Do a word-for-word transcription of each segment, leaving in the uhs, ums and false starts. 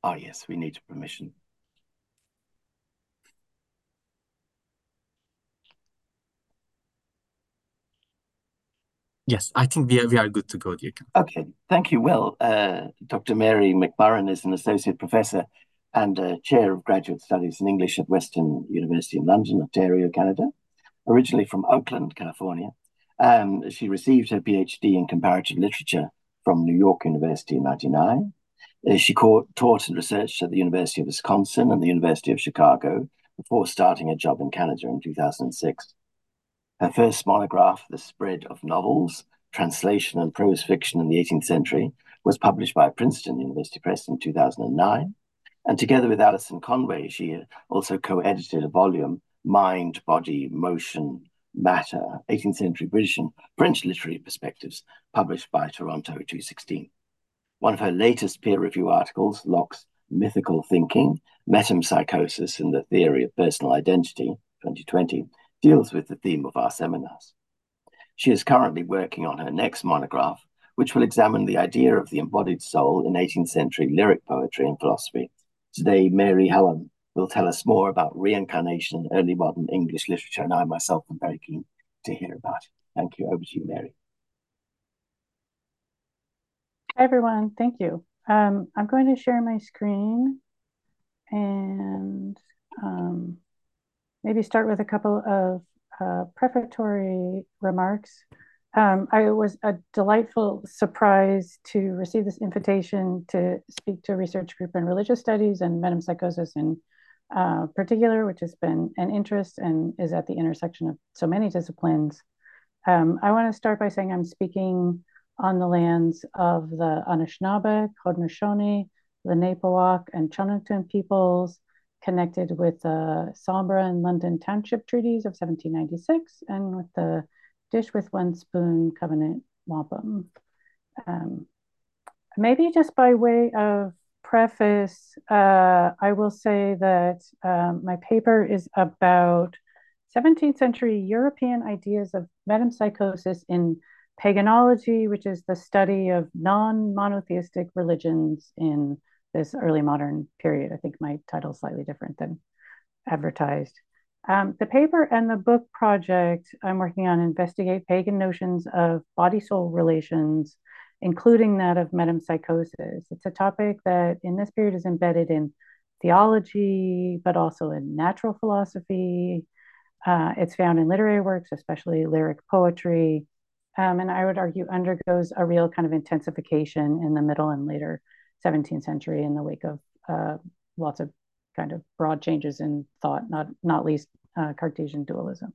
Oh, yes, we need permission. Yes, I think we are, we are good to go, dear. Okay, thank you. Well, uh, Doctor Mary McMurran is an associate professor and uh, chair of graduate studies in English at Western University in London, Ontario, Canada. Originally from Oakland, California. Um, she received her PhD in comparative literature from New York University in ninety-nine. Uh, she taught and researched at the University of Wisconsin and the University of Chicago before starting a job in Canada in two thousand six. Her first monograph, The Spread of Novels, Translation and Prose Fiction in the eighteenth Century, was published by Princeton University Press in two thousand nine. And together with Alison Conway, she also co-edited a volume, Mind, Body, Motion, Matter, eighteenth Century British and French Literary Perspectives, published by Toronto two sixteen. One of her latest peer review articles, Locke's Mythical Thinking, Metempsychosis and the Theory of Personal Identity, twenty twenty, deals with the theme of our seminars. She is currently working on her next monograph, which will examine the idea of the embodied soul in eighteenth century lyric poetry and philosophy. Today, Mary Helen will tell us more about reincarnation in early modern English literature, and I myself am very keen to hear about it. Thank you. Over to you, Mary. Hi, everyone. Thank you. Um, I'm going to share my screen and um, maybe start with a couple of uh, prefatory remarks. Um, I was a delightful surprise to receive this invitation to speak to a research group in religious studies and metempsychosis in uh, particular, which has been an interest and is at the intersection of so many disciplines. Um, I want to start by saying I'm speaking on the lands of the Anishinaabe, Haudenosaunee, the Napawac, and Chunungton peoples, connected with the Sombra and London Township Treaties of seventeen ninety-six and with the Dish with One Spoon Covenant Wampum. Um, maybe just by way of preface, uh, I will say that um, my paper is about seventeenth century European ideas of metempsychosis in paganism, which is the study of non-monotheistic religions in this early modern period. I think my title is slightly different than advertised. Um, the paper and the book project I'm working on investigate pagan notions of body-soul relations, including that of metempsychosis. It's a topic that in this period is embedded in theology, but also in natural philosophy. Uh, it's found in literary works, especially lyric poetry, um, and I would argue undergoes a real kind of intensification in the middle and later seventeenth century in the wake of uh, lots of kind of broad changes in thought, not, not least uh, Cartesian dualism.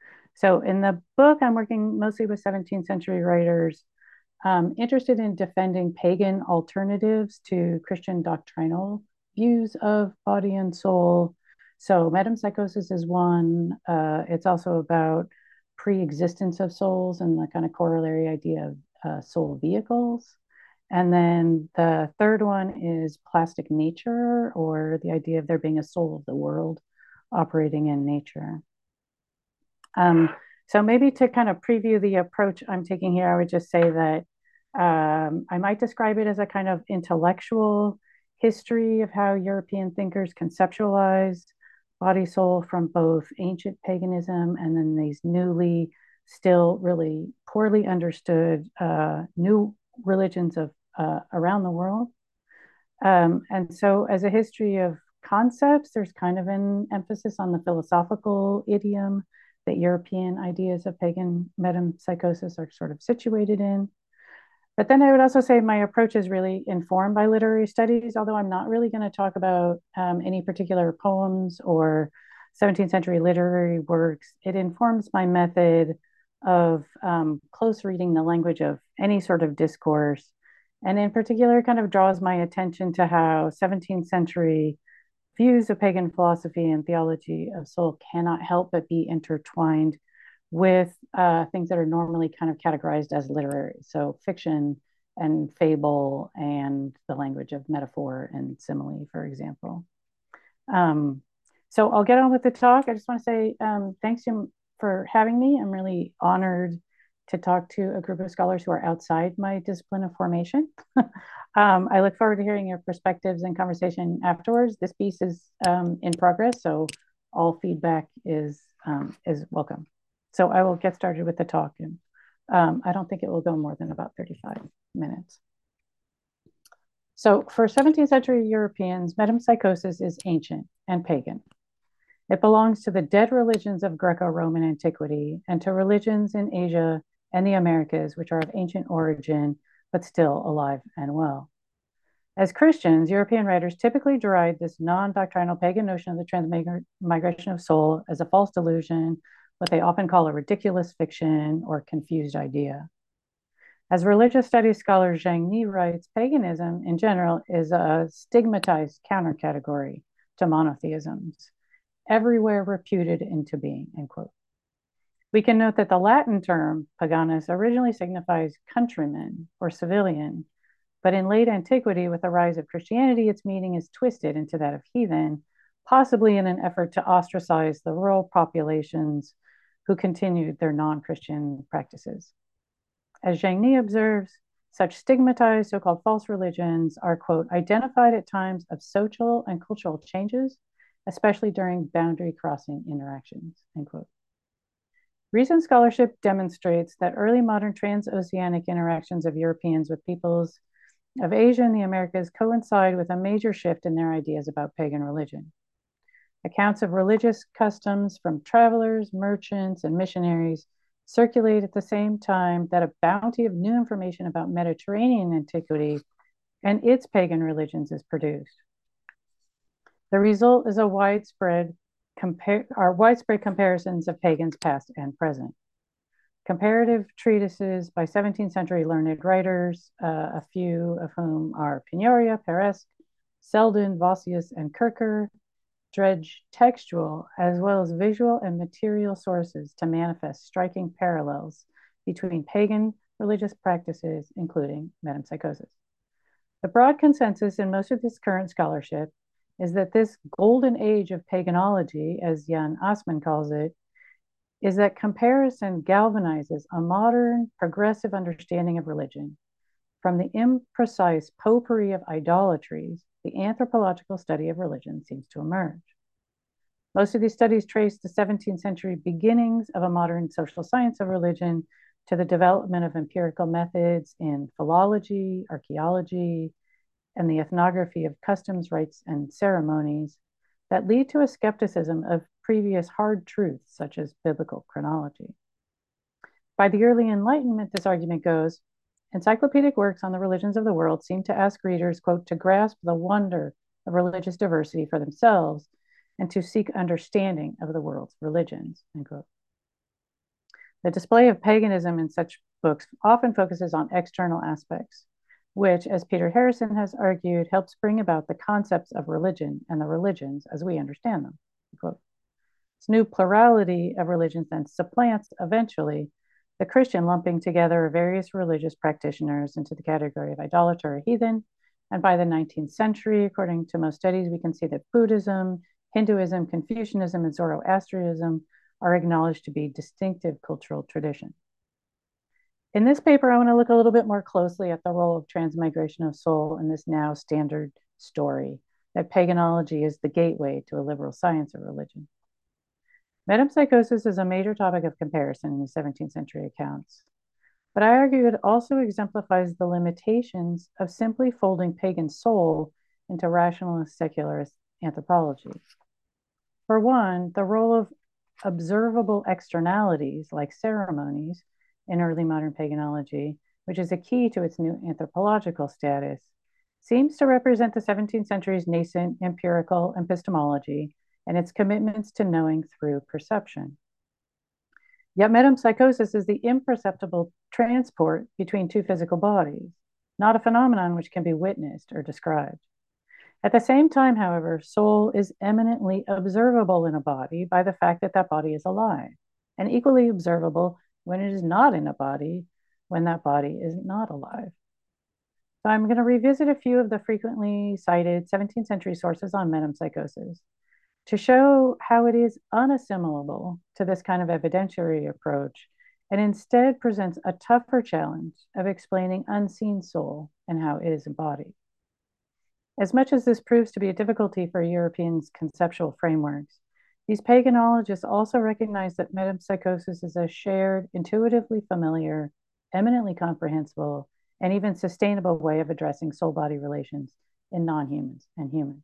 So in the book, I'm working mostly with seventeenth century writers um, interested in defending pagan alternatives to Christian doctrinal views of body and soul. So metempsychosis is one. Uh, it's also about pre-existence of souls and the kind of corollary idea of uh, soul vehicles. And then the third one is plastic nature, or the idea of there being a soul of the world operating in nature. Um, so maybe to kind of preview the approach I'm taking here, I would just say that um, I might describe it as a kind of intellectual history of how European thinkers conceptualized body soul from both ancient paganism and then these newly, still really poorly understood uh, new religions of uh, around the world. Um, and so, as a history of concepts, there's kind of an emphasis on the philosophical idiom that European ideas of pagan metempsychosis are sort of situated in. But then I would also say my approach is really informed by literary studies, although I'm not really going to talk about um, any particular poems or seventeenth century literary works. It informs my method of um, close reading the language of any sort of discourse, and in particular kind of draws my attention to how seventeenth century views of pagan philosophy and theology of soul cannot help but be intertwined with uh, things that are normally kind of categorized as literary. So fiction and fable and the language of metaphor and simile, for example. Um, so I'll get on with the talk. I just want to say um, thanks to, for having me. I'm really honored to talk to a group of scholars who are outside my discipline of formation. um, I look forward to hearing your perspectives and conversation afterwards. This piece is um, in progress, so all feedback is, um, is welcome. So I will get started with the talk, and um, I don't think it will go more than about thirty-five minutes. So for seventeenth century Europeans, metempsychosis is ancient and pagan. It belongs to the dead religions of Greco-Roman antiquity and to religions in Asia and the Americas, which are of ancient origin, but still alive and well. As Christians, European writers typically deride this non-doctrinal pagan notion of the transmigration of soul as a false delusion, what they often call a ridiculous fiction or confused idea. As religious studies scholar Zhang Ni writes, paganism in general is a stigmatized countercategory to monotheisms, everywhere reputed into being, end quote. We can note that the Latin term paganus originally signifies countryman or civilian, but in late antiquity, with the rise of Christianity, its meaning is twisted into that of heathen, possibly in an effort to ostracize the rural populations who continued their non-Christian practices. As Zhang Ni observes, such stigmatized so-called false religions are, quote, identified at times of social and cultural changes, especially during boundary crossing interactions, end quote. Recent scholarship demonstrates that early modern transoceanic interactions of Europeans with peoples of Asia and the Americas coincide with a major shift in their ideas about pagan religion. Accounts of religious customs from travelers, merchants, and missionaries circulate at the same time that a bounty of new information about Mediterranean antiquity and its pagan religions is produced. The result is a widespread compare are widespread comparisons of pagans past and present. Comparative treatises by seventeenth century learned writers, uh, a few of whom are Pignoria, Peiresc, Selden, Vossius, and Kircher, dredge textual as well as visual and material sources to manifest striking parallels between pagan religious practices, including metempsychosis. The broad consensus in most of this current scholarship is that this golden age of paganology, as Jan Assmann calls it, is that comparison galvanizes a modern, progressive understanding of religion. From the imprecise potpourri of idolatries, the anthropological study of religion seems to emerge. Most of these studies trace the seventeenth century beginnings of a modern social science of religion to the development of empirical methods in philology, archaeology, and the ethnography of customs, rites, and ceremonies that lead to a skepticism of previous hard truths, such as biblical chronology. By the early Enlightenment, this argument goes, encyclopedic works on the religions of the world seem to ask readers, quote, to grasp the wonder of religious diversity for themselves and to seek understanding of the world's religions, end quote. The display of paganism in such books often focuses on external aspects, which, as Peter Harrison has argued, helps bring about the concepts of religion and the religions as we understand them, end quote. This new plurality of religions then supplants, eventually, the Christian lumping together of various religious practitioners into the category of idolater or heathen. And by the nineteenth century, according to most studies, we can see that Buddhism, Hinduism, Confucianism, and Zoroastrianism are acknowledged to be distinctive cultural traditions. In this paper, I want to look a little bit more closely at the role of transmigration of soul in this now standard story, that paganology is the gateway to a liberal science of religion. Metempsychosis is a major topic of comparison in the seventeenth century accounts, but I argue it also exemplifies the limitations of simply folding pagan soul into rationalist secularist anthropology. For one, the role of observable externalities like ceremonies in early modern paganology, which is a key to its new anthropological status, seems to represent the seventeenth century's nascent empirical epistemology and its commitments to knowing through perception. Yet metempsychosis is the imperceptible transport between two physical bodies, not a phenomenon which can be witnessed or described. At the same time, however, soul is eminently observable in a body by the fact that that body is alive, and equally observable when it is not in a body, when that body is not alive. So I'm going to revisit a few of the frequently cited seventeenth century sources on metempsychosis to show how it is unassimilable to this kind of evidentiary approach and instead presents a tougher challenge of explaining unseen soul and how it is embodied. As much as this proves to be a difficulty for Europeans' conceptual frameworks, these paganisologists also recognize that metempsychosis is a shared, intuitively familiar, eminently comprehensible, and even sustainable way of addressing soul-body relations in non-humans and humans.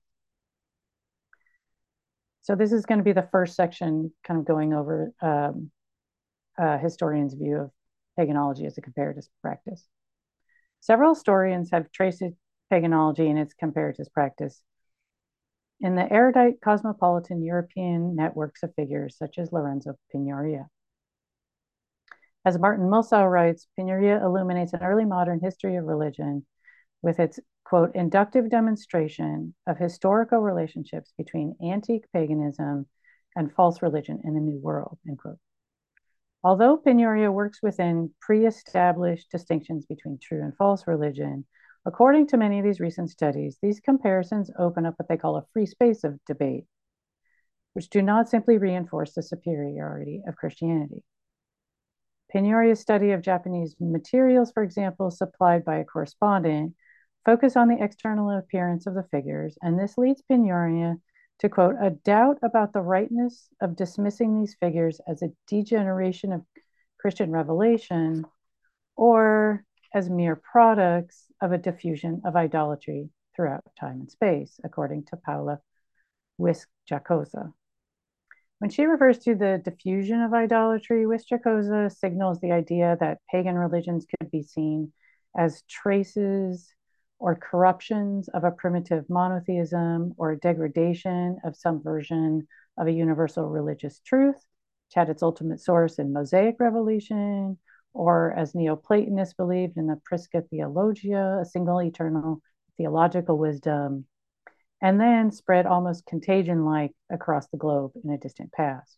So this is going to be the first section, kind of going over um, a historian's view of paganisology as a comparative practice. Several historians have traced paganisology in its comparative practice in the erudite cosmopolitan European networks of figures such as Lorenzo Pignoria. As Martin Mulsau writes, Pignoria illuminates an early modern history of religion with its, quote, inductive demonstration of historical relationships between antique paganism and false religion in the New World, end quote. Although Pignoria works within pre-established distinctions between true and false religion, according to many of these recent studies, these comparisons open up what they call a free space of debate, which do not simply reinforce the superiority of Christianity. Pignoria's study of Japanese materials, for example, supplied by a correspondent, focus on the external appearance of the figures, and this leads Pignoria to, quote, a doubt about the rightness of dismissing these figures as a degeneration of Christian revelation or as mere products of a diffusion of idolatry throughout time and space, according to Paula Wisk-Jacosa. When she refers to the diffusion of idolatry, Wisk-Jacosa signals the idea that pagan religions could be seen as traces or corruptions of a primitive monotheism or a degradation of some version of a universal religious truth, which had its ultimate source in Mosaic revelation, or as Neoplatonists believed in the Prisca Theologia, a single eternal theological wisdom, and then spread almost contagion-like across the globe in a distant past.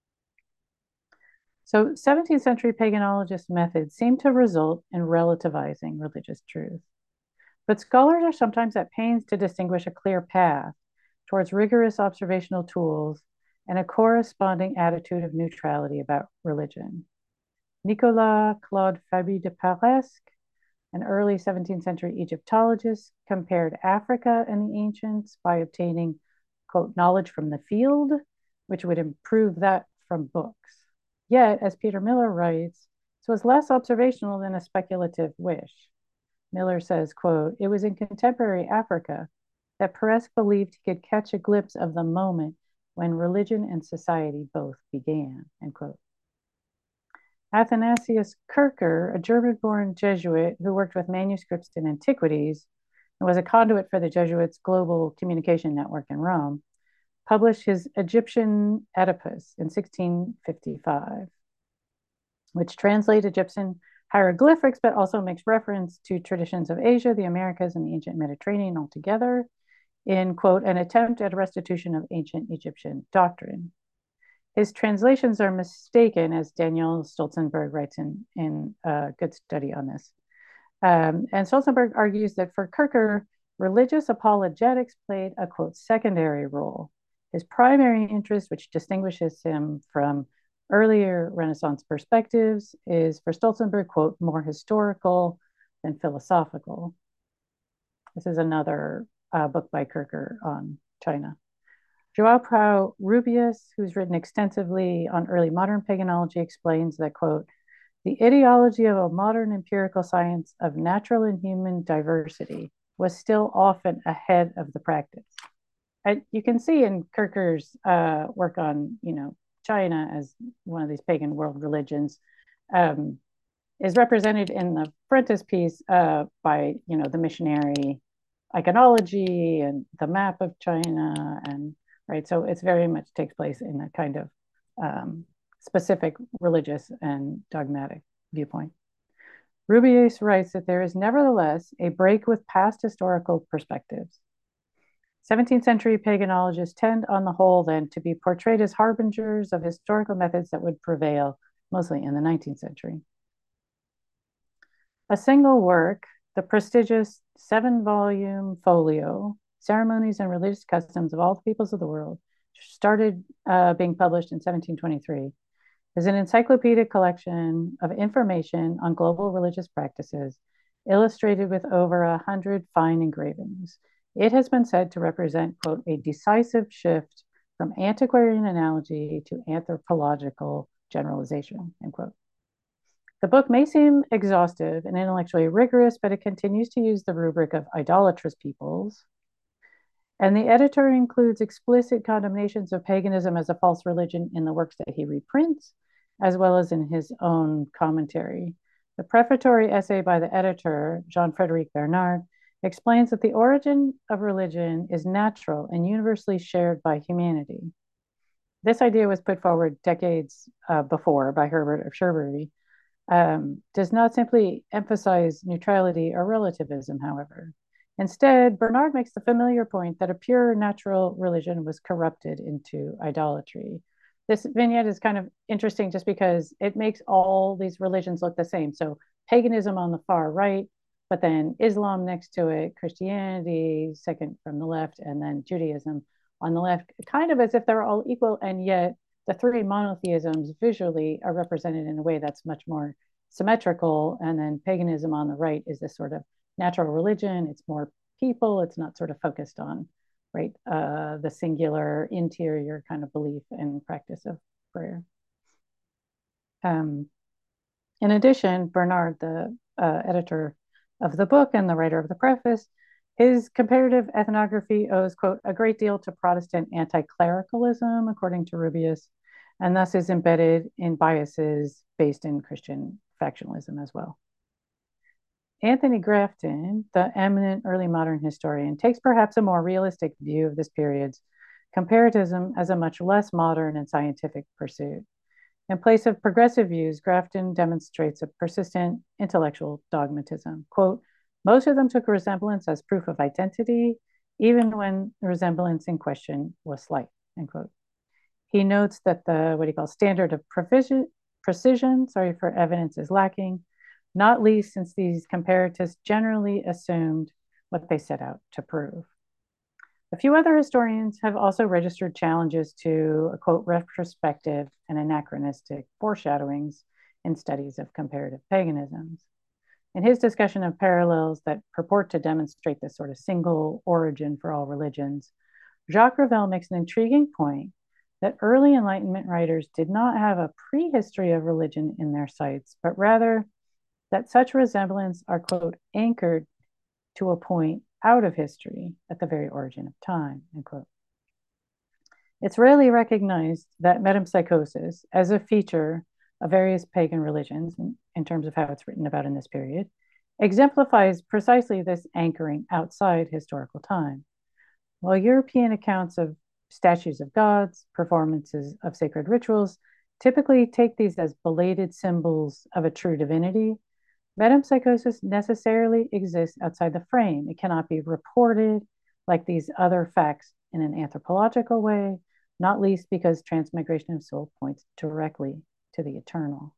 So seventeenth century paganism methods seem to result in relativizing religious truth. But scholars are sometimes at pains to distinguish a clear path towards rigorous observational tools and a corresponding attitude of neutrality about religion. Nicolas Claude Fabi de Paresque, an early seventeenth century Egyptologist, compared Africa and the ancients by obtaining, quote, knowledge from the field, which would improve that from books. Yet, as Peter Miller writes, this was less observational than a speculative wish. Miller says, quote, it was in contemporary Africa that Paresque believed he could catch a glimpse of the moment when religion and society both began, end quote. Athanasius Kircher, a German-born Jesuit who worked with manuscripts in antiquities and was a conduit for the Jesuits' global communication network in Rome, published his Egyptian Oedipus in sixteen fifty-five, which translates Egyptian hieroglyphics, but also makes reference to traditions of Asia, the Americas, and the ancient Mediterranean altogether in, quote, an attempt at a restitution of ancient Egyptian doctrine. His translations are mistaken, as Daniel Stolzenberg writes in, in a good study on this. Um, and Stolzenberg argues that for Kircher, religious apologetics played a, quote, secondary role. His primary interest, which distinguishes him from earlier Renaissance perspectives, is for Stolzenberg, quote, more historical than philosophical. This is another uh, book by Kircher on China. João Prau Rubius, who's written extensively on early modern paganism, explains that, quote, the ideology of a modern empirical science of natural and human diversity was still often ahead of the practice. And you can see in Kircher's uh, work on, you know, China as one of these pagan world religions, um, is represented in the frontispiece uh, by, you know, the missionary iconology and the map of China, and right, so it's very much takes place in a kind of um, specific religious and dogmatic viewpoint. Rubius writes that there is nevertheless a break with past historical perspectives. seventeenth century paganisologists tend, on the whole, then, to be portrayed as harbingers of historical methods that would prevail mostly in the nineteenth century. A single work, the prestigious seven-volume folio, Ceremonies and Religious Customs of All the Peoples of the World, started uh, being published in seventeen twenty-three, is an encyclopedic collection of information on global religious practices, illustrated with over a hundred fine engravings. It has been said to represent, quote, a decisive shift from antiquarian analogy to anthropological generalization, end quote. The book may seem exhaustive and intellectually rigorous, but it continues to use the rubric of idolatrous peoples. And the editor includes explicit condemnations of paganism as a false religion in the works that he reprints, as well as in his own commentary. The prefatory essay by the editor, Jean-Frédéric Bernard, explains that the origin of religion is natural and universally shared by humanity. This idea was put forward decades uh, before by Herbert of Cherbury, um, does not simply emphasize neutrality or relativism, however. Instead, Bernard makes the familiar point that a pure natural religion was corrupted into idolatry. This vignette is kind of interesting just because it makes all these religions look the same. So paganism on the far right, but then Islam next to it, Christianity second from the left, and then Judaism on the left, kind of as if they're all equal, and yet the three monotheisms visually are represented in a way that's much more symmetrical. And then paganism on the right is this sort of natural religion. It's more people. It's not sort of focused on, right, uh, the singular interior kind of belief and practice of prayer. Um, in addition, Bernard, the uh, editor of the book and the writer of the preface, his comparative ethnography owes, quote, a great deal to Protestant anti-clericalism, according to Rubius, and thus is embedded in biases based in Christian factionalism as well. Anthony Grafton, the eminent early modern historian, takes perhaps a more realistic view of this period's comparatism as a much less modern and scientific pursuit. In place of progressive views, Grafton demonstrates a persistent intellectual dogmatism. Quote, most of them took resemblance as proof of identity, even when the resemblance in question was slight, end quote. He notes that the, what he calls standard of precision, precision, sorry, for evidence is lacking, not least since these comparatists generally assumed what they set out to prove. A few other historians have also registered challenges to, a quote, retrospective and anachronistic foreshadowings in studies of comparative paganisms. In his discussion of parallels that purport to demonstrate this sort of single origin for all religions, Jacques Ravel makes an intriguing point that early Enlightenment writers did not have a prehistory of religion in their sights, but rather that such resemblance are, quote, anchored to a point out of history at the very origin of time, end quote. It's rarely recognized that metempsychosis as a feature of various pagan religions, in, in terms of how it's written about in this period, exemplifies precisely this anchoring outside historical time. While European accounts of statues of gods, performances of sacred rituals, typically take these as belated symbols of a true divinity, metempsychosis necessarily exists outside the frame. It cannot be reported like these other facts in an anthropological way, not least because transmigration of soul points directly to the eternal.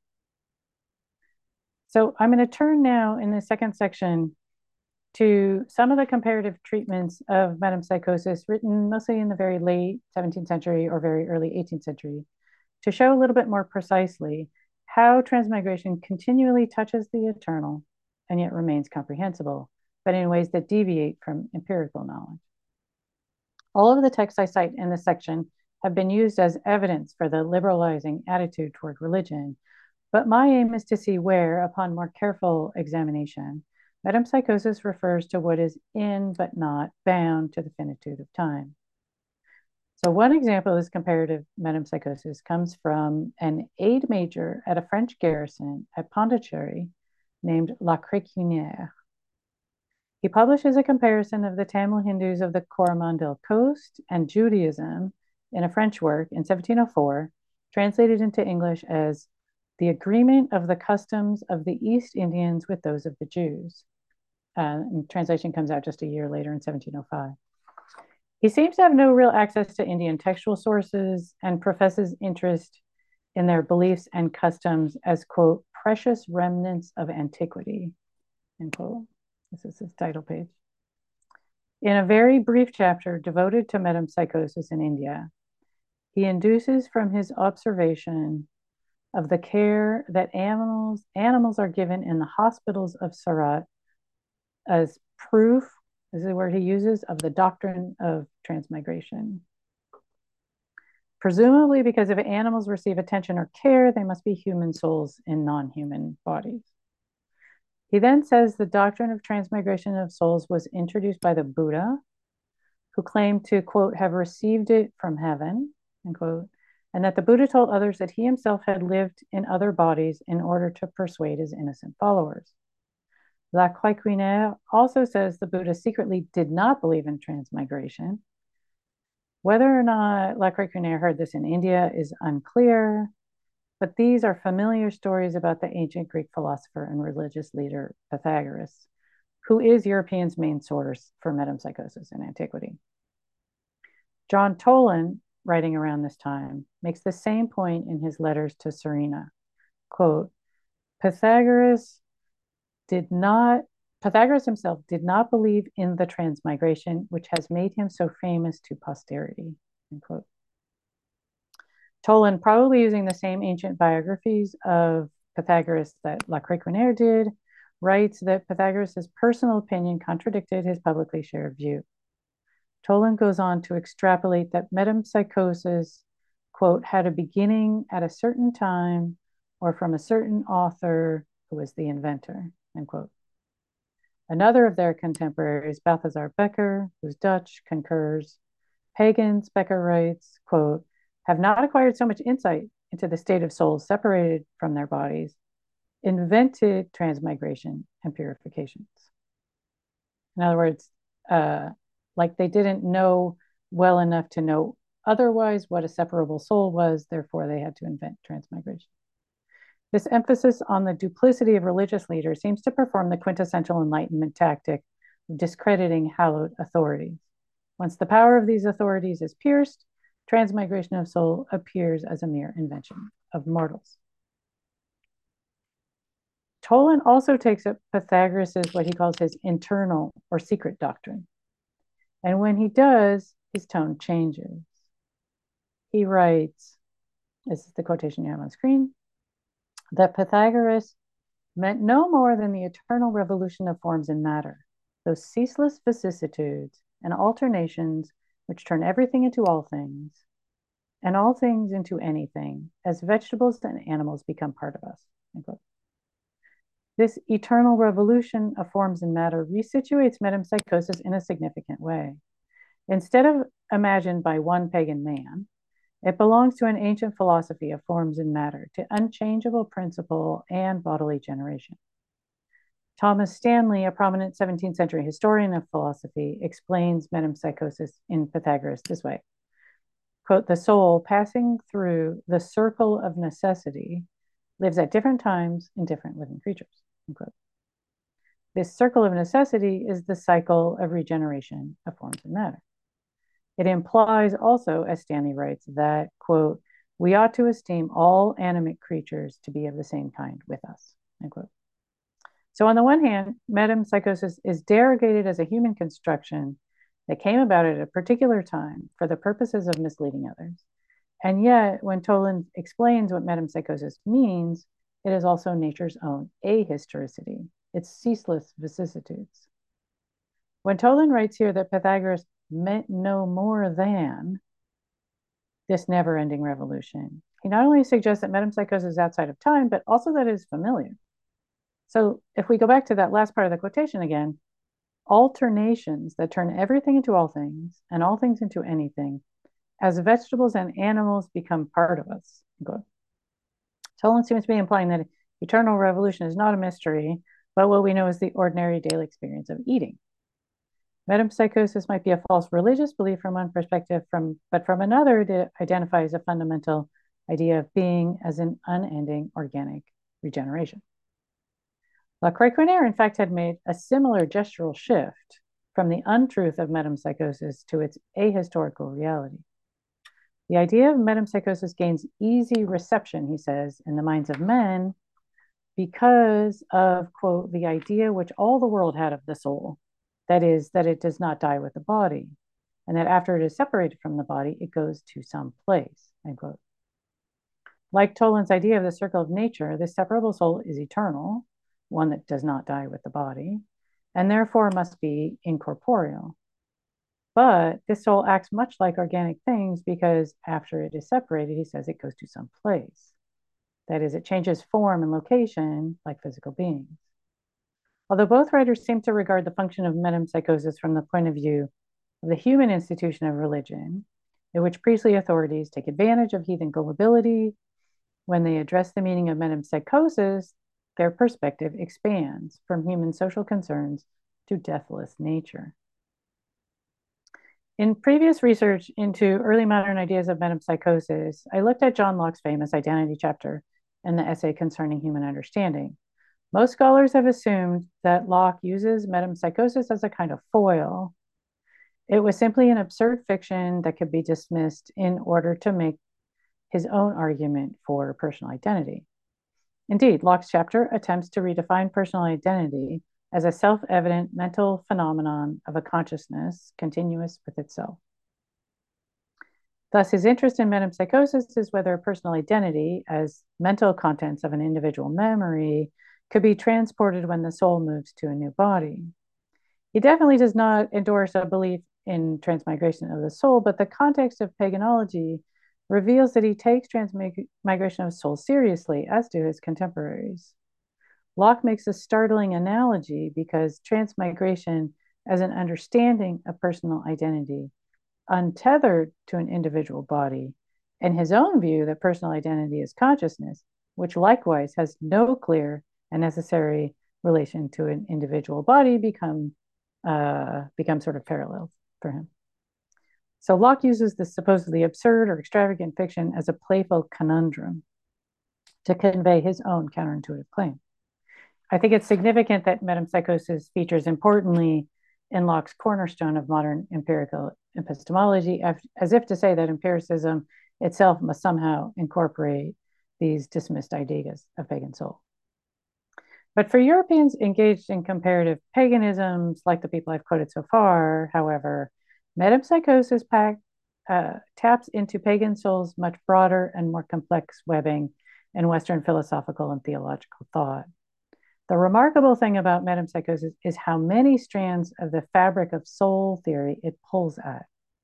So I'm going to turn now in the second section to some of the comparative treatments of metempsychosis written mostly in the very late seventeenth century or very early eighteenth century to show a little bit more precisely how transmigration continually touches the eternal and yet remains comprehensible, but in ways that deviate from empirical knowledge. All of the texts I cite in this section have been used as evidence for the liberalizing attitude toward religion, but my aim is to see where, upon more careful examination, metempsychosis refers to what is in but not bound to the finitude of time. So one example of this comparative metempsychosis comes from an aide major at a French garrison at Pondicherry named La Créquinière. He publishes a comparison of the Tamil Hindus of the Coromandel Coast and Judaism in a French work in seventeen oh four, translated into English as The Agreement of the Customs of the East Indians with Those of the Jews. Uh, and translation comes out just a year later in seventeen oh five. He seems to have no real access to Indian textual sources and professes interest in their beliefs and customs as, quote, precious remnants of antiquity, end quote. This is his title page. In a very brief chapter devoted to metempsychosis in India, he induces from his observation of the care that animals, animals are given in the hospitals of Surat as proof, this is the word he uses, of the doctrine of transmigration. Presumably because if animals receive attention or care, they must be human souls in non-human bodies. He then says the doctrine of transmigration of souls was introduced by the Buddha, who claimed to, quote, have received it from heaven, end quote, and that the Buddha told others that he himself had lived in other bodies in order to persuade his innocent followers. Lacroix-Quinaire also says the Buddha secretly did not believe in transmigration. Whether or not Lacroix-Quinaire heard this in India is unclear, but these are familiar stories about the ancient Greek philosopher and religious leader Pythagoras, who is Europeans' main source for metempsychosis in antiquity. John Toland, writing around this time, makes the same point in his letters to Serena. Quote, Pythagoras did not, Pythagoras himself did not believe in the transmigration, which has made him so famous to posterity, end quote. Toland, probably using the same ancient biographies of Pythagoras that Lacroix-Quinaire did, writes that Pythagoras' personal opinion contradicted his publicly shared view. Toland goes on to extrapolate that metempsychosis, quote, had a beginning at a certain time or from a certain author who was the inventor, end quote. Another of their contemporaries, Balthasar Bekker, who's Dutch, concurs. Pagans, Bekker writes, quote, have not acquired so much insight into the state of souls separated from their bodies, invented transmigration and purifications. In other words, uh, like they didn't know well enough to know otherwise what a separable soul was, therefore they had to invent transmigration. This emphasis on the duplicity of religious leaders seems to perform the quintessential Enlightenment tactic of discrediting hallowed authorities. Once the power of these authorities is pierced, transmigration of soul appears as a mere invention of mortals. Toland also takes up Pythagoras' what he calls his internal or secret doctrine. And when he does, his tone changes. He writes, this is the quotation you have on screen, that Pythagoras meant no more than the eternal revolution of forms in matter, those ceaseless vicissitudes and alternations which turn everything into all things, and all things into anything, as vegetables and animals become part of us. This eternal revolution of forms and matter resituates metempsychosis in a significant way. Instead of imagined by one pagan man, it belongs to an ancient philosophy of forms and matter, to unchangeable principle and bodily generation. Thomas Stanley, a prominent seventeenth century historian of philosophy, explains metempsychosis in Pythagoras this way. Quote, the soul passing through the circle of necessity lives at different times in different living creatures, unquote. This circle of necessity is the cycle of regeneration of forms and matter. It implies also, as Stanley writes, that, quote, we ought to esteem all animate creatures to be of the same kind with us, unquote. So on the one hand, metempsychosis is derogated as a human construction that came about at a particular time for the purposes of misleading others. And yet, when Toland explains what metempsychosis means, it is also nature's own ahistoricity, its ceaseless vicissitudes. When Toland writes here that Pythagoras meant no more than this never-ending revolution, he not only suggests that metempsychosis is outside of time, but also that it is familiar. So if we go back to that last part of the quotation again, alternations that turn everything into all things and all things into anything, as vegetables and animals become part of us. Good. Toland seems to be implying that eternal revolution is not a mystery, but what we know is the ordinary daily experience of eating. Metempsychosis might be a false religious belief from one perspective, from, but from another, it identifies a fundamental idea of being as an unending organic regeneration. Lacroix-Quinaire, in fact, had made a similar gestural shift from the untruth of metempsychosis to its ahistorical reality. The idea of metempsychosis gains easy reception, he says, in the minds of men because of, quote, the idea which all the world had of the soul, that is, that it does not die with the body, and that after it is separated from the body, it goes to some place, end quote. Like Toland's idea of the circle of nature, this separable soul is eternal, one that does not die with the body, and therefore must be incorporeal. But this soul acts much like organic things because after it is separated, he says it goes to some place. That is, it changes form and location like physical beings. Although both writers seem to regard the function of metempsychosis from the point of view of the human institution of religion, in which priestly authorities take advantage of heathen gullibility, when they address the meaning of metempsychosis, their perspective expands from human social concerns to deathless nature. In previous research into early modern ideas of metempsychosis, I looked at John Locke's famous identity chapter in the essay concerning human understanding. Most scholars have assumed that Locke uses metempsychosis as a kind of foil. It was simply an absurd fiction that could be dismissed in order to make his own argument for personal identity. Indeed, Locke's chapter attempts to redefine personal identity as a self-evident mental phenomenon of a consciousness continuous with itself. Thus, his interest in metempsychosis is whether personal identity, as mental contents of an individual memory, could be transported when the soul moves to a new body. He definitely does not endorse a belief in transmigration of the soul, but the context of paganism reveals that he takes transmigration of soul seriously, as do his contemporaries. Locke makes a startling analogy because transmigration as an understanding of personal identity, untethered to an individual body, and his own view that personal identity is consciousness, which likewise has no clear and necessary relation to an individual body, become, uh, become sort of parallels for him. So Locke uses this supposedly absurd or extravagant fiction as a playful conundrum to convey his own counterintuitive claim. I think it's significant that metempsychosis features importantly in Locke's cornerstone of modern empirical epistemology, as if to say that empiricism itself must somehow incorporate these dismissed ideas of pagan soul. But for Europeans engaged in comparative paganisms, like the people I've quoted so far, however, metempsychosis pack, uh, taps into pagan soul's much broader and more complex webbing in Western philosophical and theological thought. The remarkable thing about metempsychosis is how many strands of the fabric of soul theory it pulls at.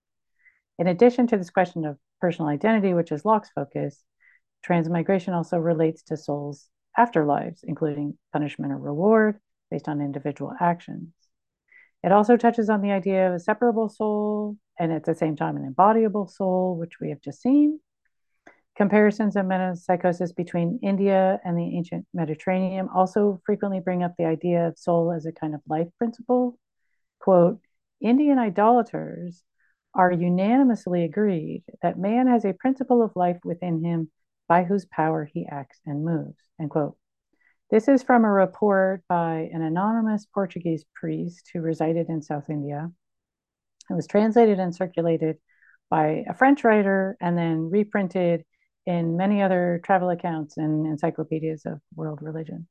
In addition to this question of personal identity, which is Locke's focus, transmigration also relates to soul's afterlives, including punishment or reward based on individual actions. It also touches on the idea of a separable soul and at the same time an embodiable soul, which we have just seen. Comparisons of metempsychosis between India and the ancient Mediterranean also frequently bring up the idea of soul as a kind of life principle. Quote, Indian idolaters are unanimously agreed that man has a principle of life within him by whose power he acts and moves, end quote. This is from a report by an anonymous Portuguese priest who resided in South India. It was translated and circulated by a French writer and then reprinted in many other travel accounts and encyclopedias of world religion.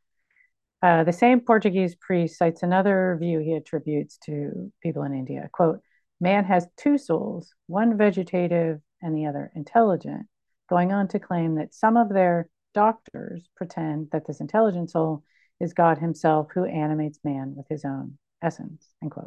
Uh, the same Portuguese priest cites another view he attributes to people in India. Quote, man has two souls, one vegetative and the other intelligent, going on to claim that some of their doctors pretend that this intelligent soul is God himself who animates man with his own essence, end quote.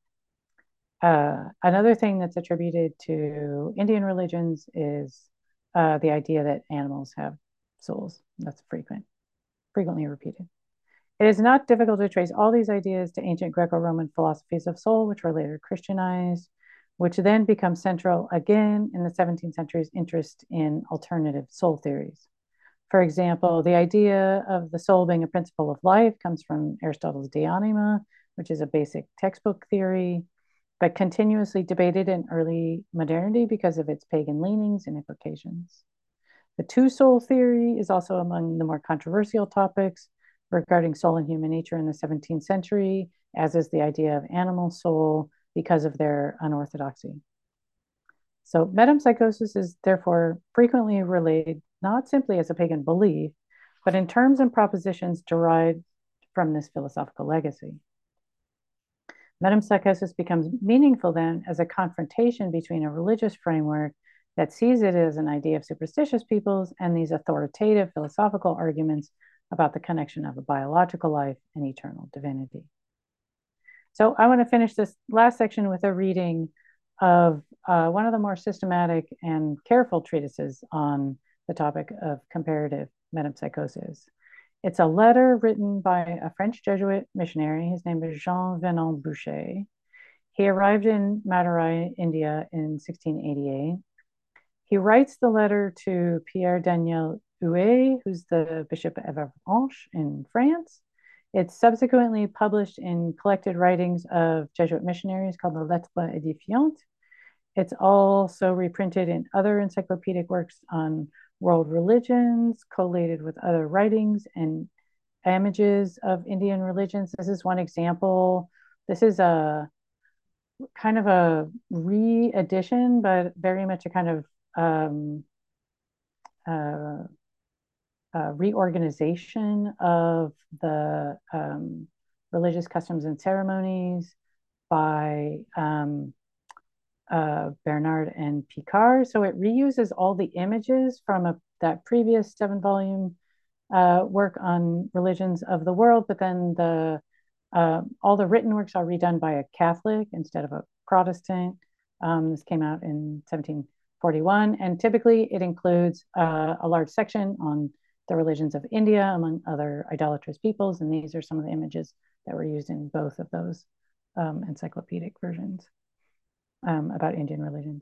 Uh, another thing that's attributed to Indian religions is uh, the idea that animals have souls. That's frequent, frequently repeated. It is not difficult to trace all these ideas to ancient Greco-Roman philosophies of soul, which were later Christianized, which then become central again in the seventeenth century's interest in alternative soul theories. For example, the idea of the soul being a principle of life comes from Aristotle's De Anima, which is a basic textbook theory, but continuously debated in early modernity because of its pagan leanings and implications. The two-soul theory is also among the more controversial topics regarding soul and human nature in the seventeenth century, as is the idea of animal soul because of their unorthodoxy. So metempsychosis is therefore frequently related not simply as a pagan belief, but in terms and propositions derived from this philosophical legacy. Metempsychosis becomes meaningful then as a confrontation between a religious framework that sees it as an idea of superstitious peoples and these authoritative philosophical arguments about the connection of a biological life and eternal divinity. So I want to finish this last section with a reading of uh, one of the more systematic and careful treatises on the topic of comparative metempsychosis. It's a letter written by a French Jesuit missionary. His name is Jean Venant Boucher. He arrived in Madurai, India in sixteen eighty-eight. He writes the letter to Pierre Daniel Huet, who's the Bishop of Avranches in France. It's subsequently published in collected writings of Jesuit missionaries called the Lettres Édifiantes. It's also reprinted in other encyclopedic works on world religions, collated with other writings and images of Indian religions. This is one example. This is a kind of a re-edition, but very much a kind of um, uh, uh, reorganization of the um, religious customs and ceremonies by um, uh, Bernard and Picard. So it reuses all the images from a, that previous seven volume uh, work on religions of the world, but then the uh, all the written works are redone by a Catholic instead of a Protestant. Um, this came out in seventeen forty-one, and typically it includes uh, a large section on the religions of India, among other idolatrous peoples, and these are some of the images that were used in both of those um, encyclopedic versions um, about Indian religions.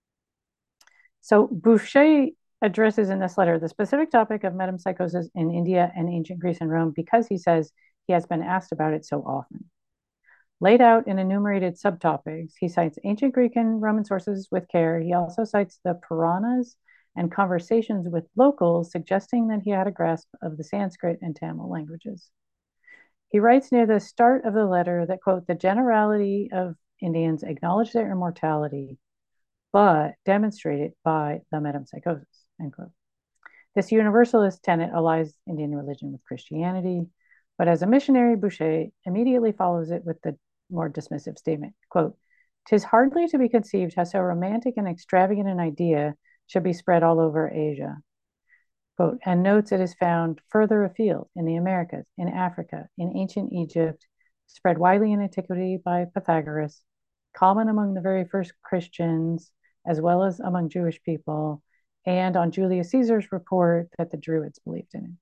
So Boucher addresses in this letter the specific topic of metempsychosis in India and ancient Greece and Rome because he says he has been asked about it so often. Laid out in enumerated subtopics, he cites ancient Greek and Roman sources with care. He also cites the Puranas and conversations with locals, suggesting that he had a grasp of the Sanskrit and Tamil languages. He writes near the start of the letter that, quote, the generality of Indians acknowledge their immortality, but demonstrate it by the metempsychosis, end quote. This universalist tenet allies Indian religion with Christianity, but as a missionary, Boucher immediately follows it with the more dismissive statement, quote, "'Tis hardly to be conceived how so romantic and extravagant an idea should be spread all over Asia," quote, and notes it is found further afield in the Americas, in Africa, in ancient Egypt, spread widely in antiquity by Pythagoras, common among the very first Christians, as well as among Jewish people, and on Julius Caesar's report that the Druids believed in it.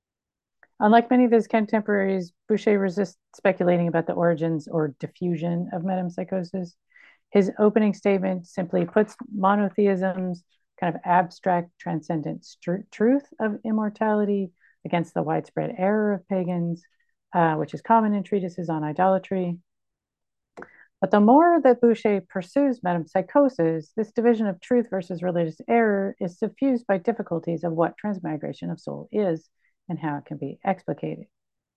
Unlike many of his contemporaries, Boucher resists speculating about the origins or diffusion of metempsychosis. His opening statement simply puts monotheism's kind of abstract, transcendent truth of immortality against the widespread error of pagans, uh, which is common in treatises on idolatry. But the more that Boucher pursues metempsychosis, this division of truth versus religious error is suffused by difficulties of what transmigration of soul is and how it can be explicated.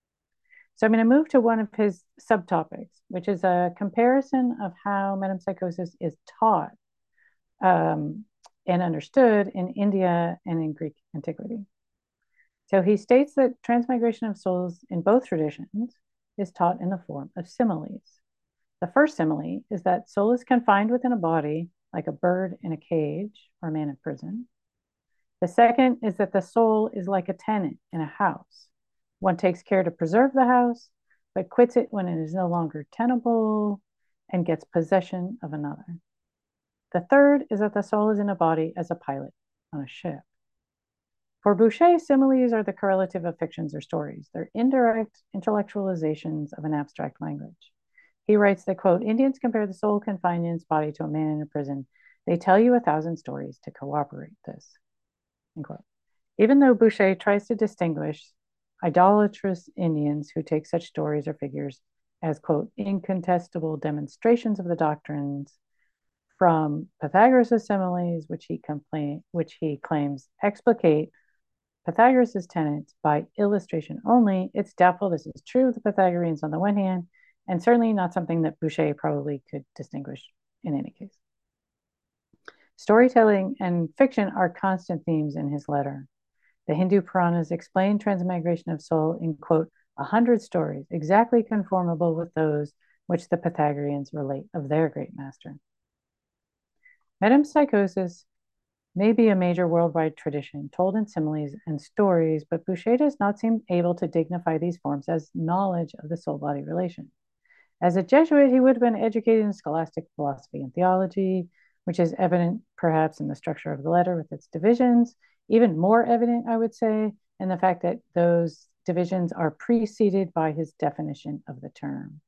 So I'm going to move to one of his subtopics, which is a comparison of how metempsychosis is taught um, and understood in India and in Greek antiquity. So he states that transmigration of souls in both traditions is taught in the form of similes. The first simile is that soul is confined within a body like a bird in a cage or a man in prison. The second is that the soul is like a tenant in a house. One takes care to preserve the house, but quits it when it is no longer tenable and gets possession of another. The third is that the soul is in a body as a pilot on a ship. For Boucher, similes are the correlative of fictions or stories. They're indirect intellectualizations of an abstract language. He writes that, quote, Indians compare the soul confined in its body to a man in a prison. They tell you a thousand stories to corroborate this, end quote. Even though Boucher tries to distinguish idolatrous Indians who take such stories or figures as, quote, incontestable demonstrations of the doctrines from Pythagoras' similes, which he complain, which he claims explicate Pythagoras' tenets by illustration only, it's doubtful this is true of the Pythagoreans on the one hand, and certainly not something that Boucher probably could distinguish in any case. Storytelling and fiction are constant themes in his letter. The Hindu Puranas explain transmigration of soul in, quote, a hundred stories, exactly conformable with those which the Pythagoreans relate of their great master. Metempsychosis may be a major worldwide tradition told in similes and stories, but Boucher does not seem able to dignify these forms as knowledge of the soul-body relation. As a Jesuit, he would have been educated in scholastic philosophy and theology, which is evident perhaps in the structure of the letter with its divisions, even more evident, I would say, in the fact that those divisions are preceded by his definition of the term.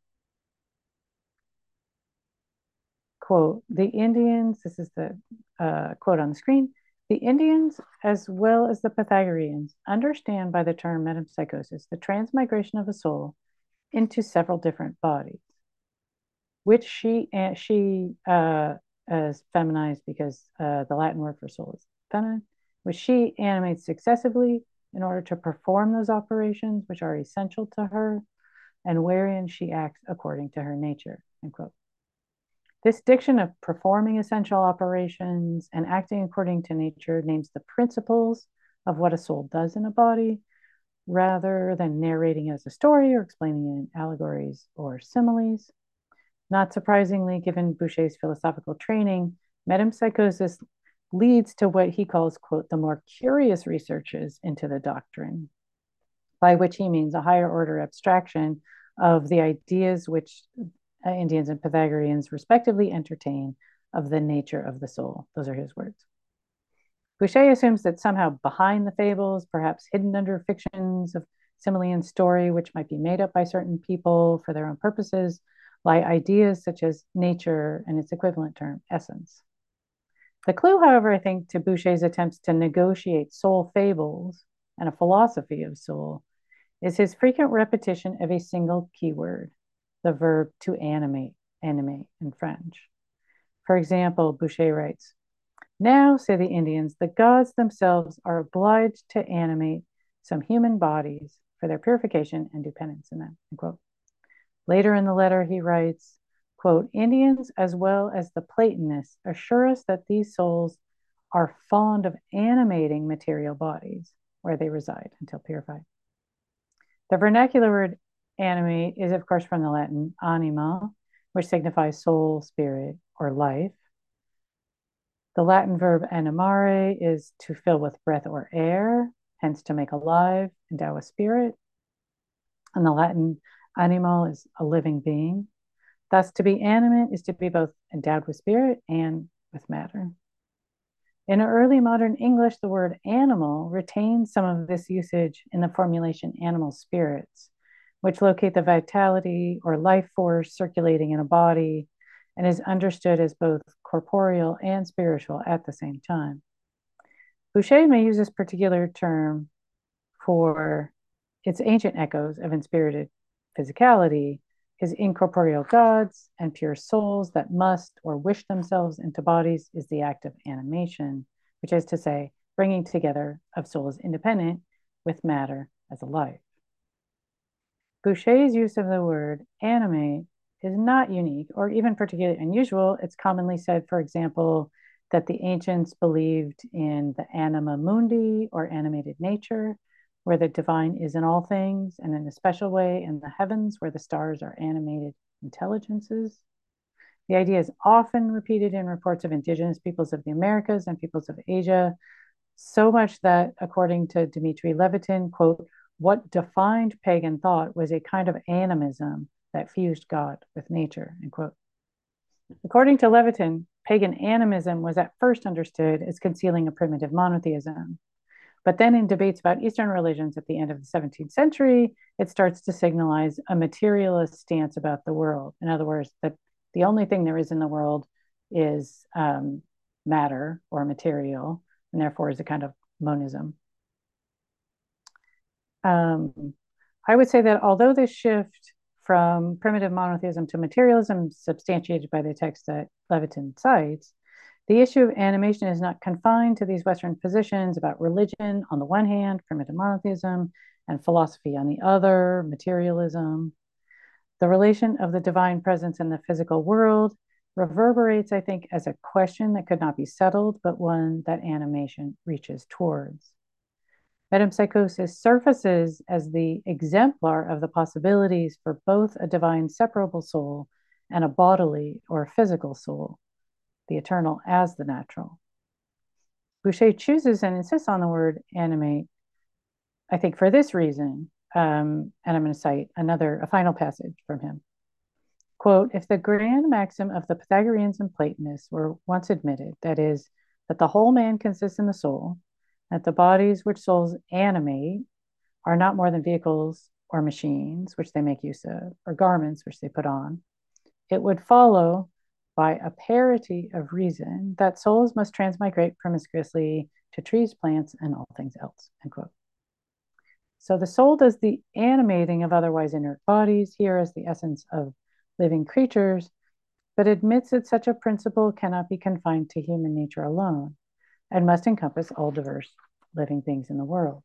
Quote, the Indians, this is the uh, quote on the screen, the Indians, as well as the Pythagoreans, understand by the term metempsychosis the transmigration of a soul into several different bodies, which she, uh, she uh, is feminized because uh, the Latin word for soul is feminine, which she animates successively in order to perform those operations which are essential to her and wherein she acts according to her nature, end quote. This diction of performing essential operations and acting according to nature names the principles of what a soul does in a body, rather than narrating it as a story or explaining it in allegories or similes. Not surprisingly, given Boucher's philosophical training, metempsychosis leads to what he calls, quote, the more curious researches into the doctrine, by which he means a higher order abstraction of the ideas which uh, Indians and Pythagoreans respectively entertain of the nature of the soul. Those are his words. Boucher assumes that somehow behind the fables, perhaps hidden under fictions of simile and story, which might be made up by certain people for their own purposes, lie ideas such as nature and its equivalent term, essence. The clue, however, I think, to Boucher's attempts to negotiate soul fables and a philosophy of soul is his frequent repetition of a single keyword, the verb to animate, animate in French. For example, Boucher writes, now, say the Indians, the gods themselves are obliged to animate some human bodies for their purification and do penance in them, end quote. Later in the letter, he writes, quote, Indians as well as the Platonists assure us that these souls are fond of animating material bodies where they reside until purified. The vernacular word animate is, of course, from the Latin anima, which signifies soul, spirit, or life. The Latin verb animare is to fill with breath or air, hence to make alive, endow with spirit. And the Latin animal is a living being. Thus, to be animate is to be both endowed with spirit and with matter. In early modern English, the word animal retains some of this usage in the formulation animal spirits, which locate the vitality or life force circulating in a body and is understood as both corporeal and spiritual at the same time. Boucher may use this particular term for its ancient echoes of inspirited physicality, his incorporeal gods and pure souls that must or wish themselves into bodies is the act of animation, which is to say, bringing together of souls independent with matter as a life. Boucher's use of the word animate is not unique or even particularly unusual. It's commonly said, for example, that the ancients believed in the anima mundi or animated nature, where the divine is in all things, and in a special way in the heavens, where the stars are animated intelligences. The idea is often repeated in reports of indigenous peoples of the Americas and peoples of Asia, so much that, according to Dmitry Levitin, quote, what defined pagan thought was a kind of animism that fused God with nature, end quote. According to Levitin, pagan animism was at first understood as concealing a primitive monotheism. But then in debates about Eastern religions at the end of the seventeenth century, it starts to signalize a materialist stance about the world. In other words, that the only thing there is in the world is um, matter or material, and therefore is a kind of monism. Um, I would say that although this shift from primitive monotheism to materialism substantiated by the text that Levitin cites, the issue of animation is not confined to these Western positions about religion on the one hand, primitive monotheism, and philosophy on the other, materialism. The relation of the divine presence in the physical world reverberates, I think, as a question that could not be settled, but one that animation reaches towards. Metempsychosis surfaces as the exemplar of the possibilities for both a divine separable soul and a bodily or physical soul, the eternal as the natural. Boucher chooses and insists on the word animate, I think, for this reason. Um, and I'm going to cite another, a final passage from him. Quote, if the grand maxim of the Pythagoreans and Platonists were once admitted, that is, that the whole man consists in the soul, that the bodies which souls animate are not more than vehicles or machines which they make use of, or garments which they put on, it would follow by a parity of reason that souls must transmigrate promiscuously to trees, plants, and all things else, end quote. So the soul does the animating of otherwise inert bodies here as the essence of living creatures, but admits that such a principle cannot be confined to human nature alone and must encompass all diverse living things in the world.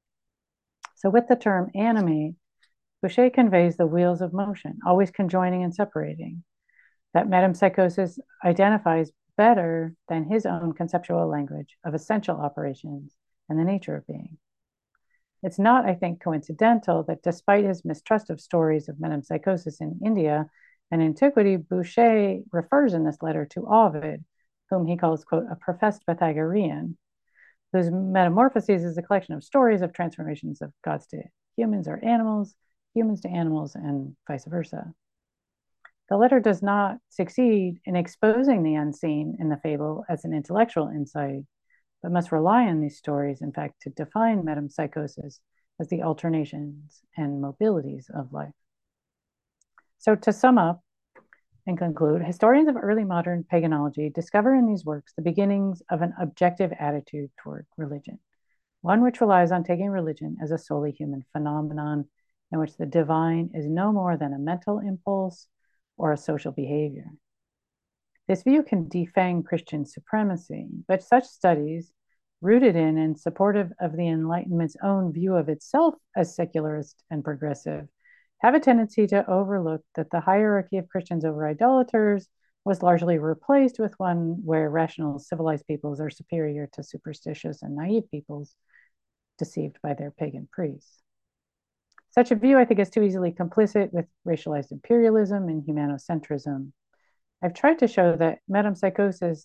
So with the term animate, Boucher conveys the wheels of motion, always conjoining and separating, that metempsychosis identifies better than his own conceptual language of essential operations and the nature of being. It's not, I think, coincidental that despite his mistrust of stories of metempsychosis in India and antiquity, Boucher refers in this letter to Ovid, whom he calls, quote, a professed Pythagorean, whose Metamorphoses is a collection of stories of transformations of gods to humans or animals, humans to animals, and vice versa. The letter does not succeed in exposing the unseen in the fable as an intellectual insight, but must rely on these stories, in fact, to define metempsychosis as the alternations and mobilities of life. So to sum up and conclude, historians of early modern paganism discover in these works the beginnings of an objective attitude toward religion, one which relies on taking religion as a solely human phenomenon in which the divine is no more than a mental impulse or a social behavior. This view can defang Christian supremacy, but such studies, rooted in and supportive of the Enlightenment's own view of itself as secularist and progressive, have a tendency to overlook that the hierarchy of Christians over idolaters was largely replaced with one where rational, civilized peoples are superior to superstitious and naive peoples deceived by their pagan priests. Such a view, I think, is too easily complicit with racialized imperialism and humanocentrism. I've tried to show that metempsychosis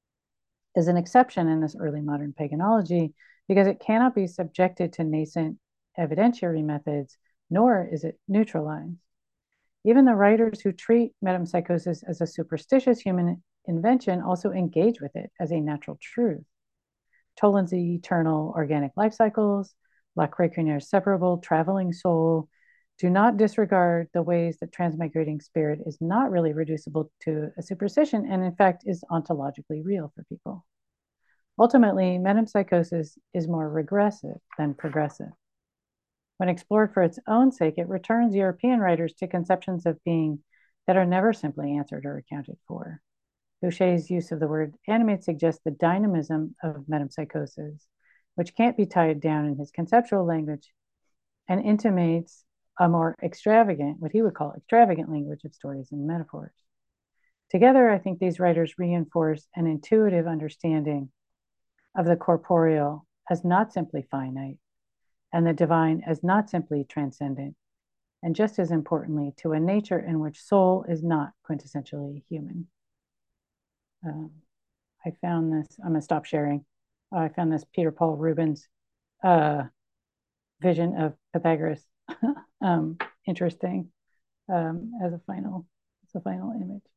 is an exception in this early modern paganism because it cannot be subjected to nascent evidentiary methods, nor is it neutralized. Even the writers who treat metempsychosis as a superstitious human invention also engage with it as a natural truth. Toland's eternal organic life cycles, La Crécuniere's separable traveling soul, do not disregard the ways that transmigrating spirit is not really reducible to a superstition and, in fact, is ontologically real for people. Ultimately, metempsychosis is more regressive than progressive. When explored for its own sake, it returns European writers to conceptions of being that are never simply answered or accounted for. Boucher's use of the word animate suggests the dynamism of metempsychosis, which can't be tied down in his conceptual language, and intimates a more extravagant, what he would call extravagant language of stories and metaphors. Together, I think these writers reinforce an intuitive understanding of the corporeal as not simply finite, and the divine as not simply transcendent, and just as importantly, to a nature in which soul is not quintessentially human. Um, I found this, I'm gonna stop sharing. Uh, I found this Peter Paul Rubens uh, vision of Pythagoras um, interesting um, as a final, as a final image.